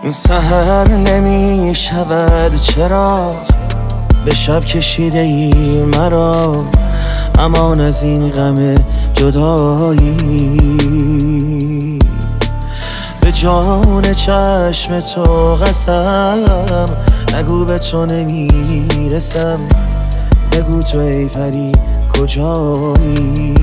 این سحر نمی شود چرا به شب کشیده ای مرا، امان از این غم جدایی. به جان چشم تو قسم، نگو به تو نمیرسم، بگو تو ای پری کجایی.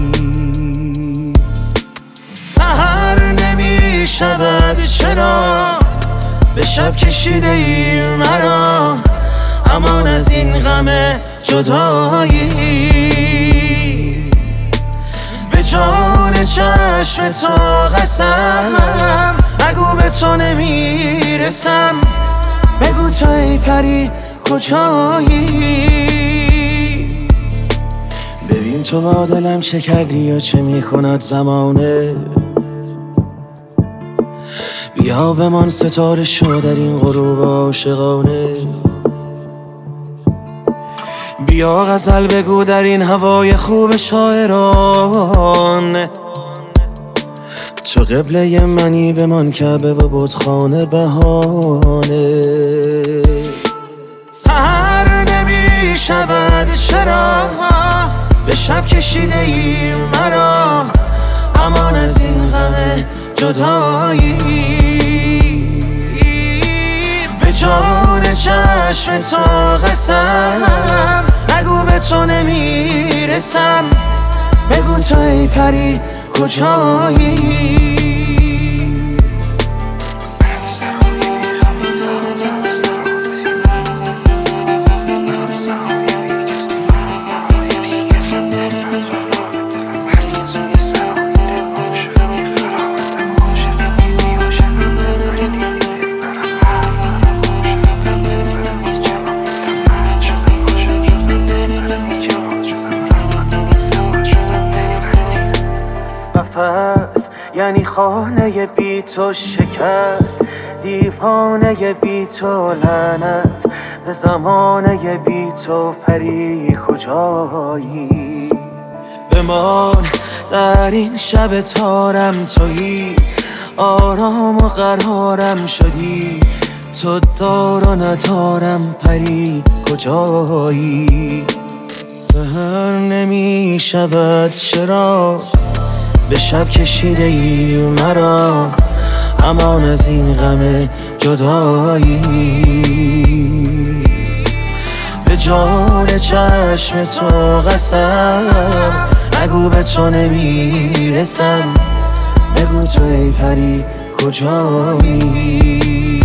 سحر نمی شود چرا به شب کشیده ای مرا، امان از این غم جدایی. به جان چشم تو قسم، نگو به تو نمیرسم، بگو تو ای پری کجایی. ببین تو با دلم چه کردی یا چه میکند زمانه، بیا بمان ستاره شو در این غروب عاشقانه. بیا غزل بگو در این هوای خوب شاعران، تو قبله منی بمان کعبه و بتخانه بهانه. سحر نمی شود چرا به شب کشیده ای مرا، امان از این غم جدایی. به جان چشم تو قسم، نگو به تو نمیرسم، بگو تو ای پری کجایی. یعنی خانه بی تو شکست، دیوانه بی تو لعنت، به زمانه بی تو پری کجایی. بمان در این شب تارم تویی، آرام و قرارم شدی، تو دار و ندارم پری کجایی. سحر نمی شود چرا به شب کشیده ای مرا، امان از این غم جدایی. به جان چشم تو قسم، نگو به تو نمیرسم، بگو تو ای پری کجایی.